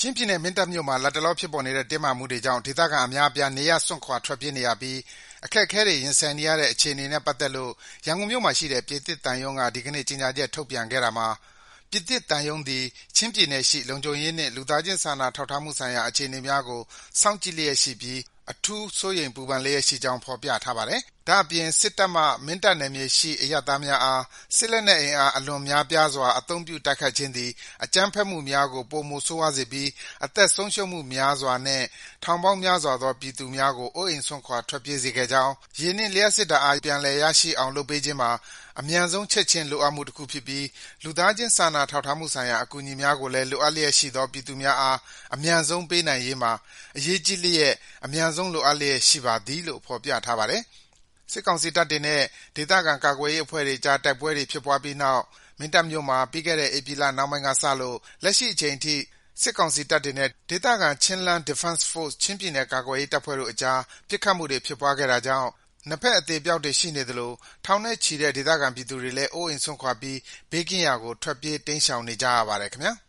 ချင်းပြည်နယ်မင်းတပ်မြို့မှာလတ်တလောဖြစ်ပေါ်နေတဲ့တင်းမာမှုတွေကြောင့်ဒေသခံအများအပြားနေရပ်စွန့်ခွာထွက်ပြေးနေရပြီးအခက်အခဲတွေရင်ဆိုင်နေရတဲ့အခြေအနေနဲ့ပတ်သက်လို့ရန်ကုန်မြို့မှာရှိတဲ့ပြည်သစ်သံရုံးကဒီကနေ့ကြေညာချက်ထုတ်ပြန်ခဲ့တာမှာပြည်သစ်သံရုံးသည်ချင်းပြည်နယ်ရှိလုံခြုံရေးနှင့်လူသားချင်းစာနာထောက်ထားမှုဆိုင်ရာအခြေအနေများကိုစောင့်ကြည့်လျက်ရှိပြီးအထူးစိုးရိမ်ပူပန်လျက်ရှိကြောင်းဖော်ပြထားပါတယ်။ဒါ့အပြင်စစ်တပ်မှမင်းတပ်နယ်မြေရှိအရပ်သားများအားစစ်လက်နက်အင်အားအလွန်များပြားစွာအသုံးပြုတိုက်ခိုက်ခြင်းသည်အကြမ်းဖက်မှုများကိုပိုမိုဆိုးဝါးစေပြီးအသက်ဆုံးရှုံးမှုများစွာနှင့်ထောင်ပေါင်းများစွာသောပြည်သူများကိုအိုးအိမ်စွန့်ခွာထွက်ပြေးစေခဲ့ကြောင်းရေနှင့်လျှပ်စစ်ဓာတ်အားပြန်လည်ရရှိအောင်လုပ်ပေးခြင်းမှာအမြန်ဆုံးချက်ချင်းလိုအပ်မှုတစ်ခုဖြစ်ပြီးလူသားချင်းစာနာထောက်ထားမှုဆိုင်ရာအကူအညီများကိုလည်းလိုအပ်လျက်ရှိသောပြည်သူများအားအမြန်ဆုံးပေးနိုင်ရေးမှာအရေးကြီးလျက်အမြန်ဆုံးလိုအပ်လျက်ရှိပါသည်လို့ဖော်ပြထားပါတယ်။စစ်ကောင်စီတပ်တွေနဲ့ဒေသခံကာကွယ်ရေးအဖွဲ့တွေကြားတိုက်ပွဲတွေဖြစ်ပွားပြီးနောက်မင်းတပ်မြို့မှာပြီးခဲ့တဲ့ဧပြီလနောက်ပိုင်းကစလို့လက်ရှိအချိန်ထိစစ်ကောင်စီတပ်တွေနဲ့ဒေသခံChinland Defense Force ချင်းပြည်နယ်ကာကွယ်ရေးတပ်ဖွဲ့တို့အကြားပစ်ခတ်မှုတွေဖြစ်ပွားခဲ့တာကြောင့်နှစ်ဖက်အသေအပျောက်တွေရှိနေသလိုထောင်နဲ့ချီတဲ့ဒေသခံပြည်သူတွေလည်းအိုးအိမ်စွန့်ခွာပြီးဘေးကင်းရာကိုထွက်ပြေးတိမ်းရှောင်နေကြရပါတယ်ခင်ဗျာ။